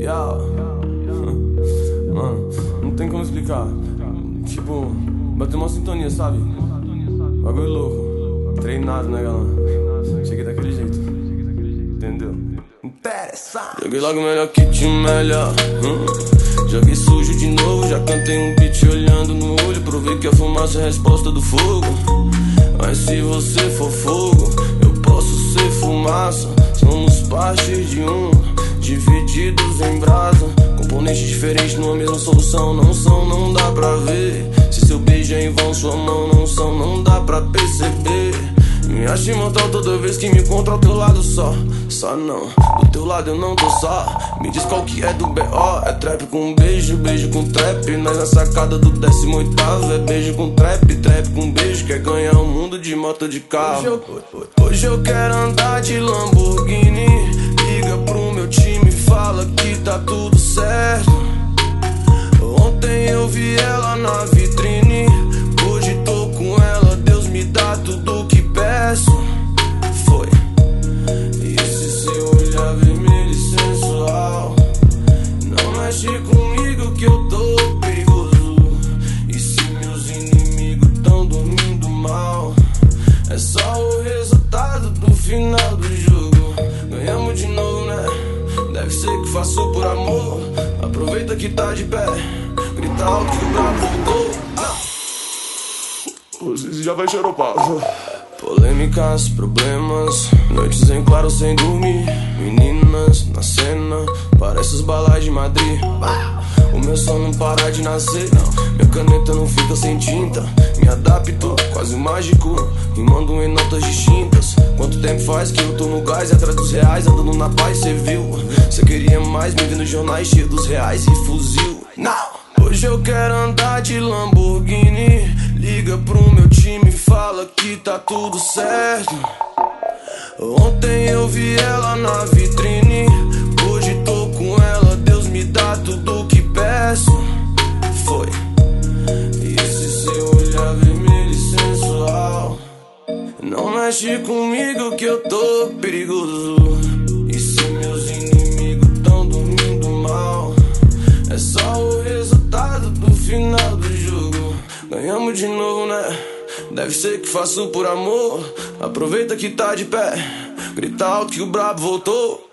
Mano, não tem como explicar. Tipo, bateu uma sintonia, sabe? Bagulho louco. Treinado, né, galera? Cheguei daquele jeito. Entendeu? Interessante. Joguei logo melhor que te melhor. Joguei sujo de novo. Já cantei um beat olhando no olho. Provei que a fumaça é a resposta do fogo. Mas se você for fogo, eu posso ser fumaça. Somos parte de um, divididos em brasa. Componentes diferentes numa mesma solução. Não são, não dá pra ver. Se seu beijo é em vão, sua mão não são, não dá pra perceber. Me acho imortal toda vez que me encontro ao teu lado só. Só não, do teu lado eu não tô só. Me diz qual que é do B.O. É trap com beijo, beijo com trap. Nós na sacada do 18º. É beijo com trap, trap com beijo. Quer ganhar o mundo de moto de carro. Hoje eu quero andar de Lamborghini. Liga pro meu time, fala que tá tudo certo. Ontem eu vi ela na vitrine, hoje tô com ela. Deus me dá tudo que peço. Foi. E esse seu olhar vermelho e sensual, não mexe comigo que eu tô perigoso. E se meus inimigos tão dormindo mal, é só o resultado do final do jogo. Ganhamos de novo, né? Deve ser que faço por amor. Aproveita que tá de pé, grita alto que o brabo voltou. Você já vai xeropar. Polêmicas, problemas, noites em claro sem dormir. Meninas na cena, parece os balais de Madrid. O meu som não para de nascer, não. Minha caneta não fica sem tinta. Me adapto, quase mágico, rimando em notas distintas. Quanto tempo faz que eu tô no gás, atrás dos reais, andando na paz, cê viu? Cê queria mais, me vendo nos jornais cheio dos reais e fuzil. Não! Hoje eu quero andar de Lamborghini. Liga pro meu time, fala que tá tudo certo. Ontem eu vi ela na vitrine, hoje tô com ela. Deus me dá tudo que peço. Foi. E esse seu olhar vermelho e sensual, não mexe comigo que eu tô perigoso. E se meus inimigos tão dormindo mal, é só o resultado do final do jogo. Ganhamos de novo, né? Deve ser que faço por amor. Aproveita que tá de pé, grita alto que o brabo voltou.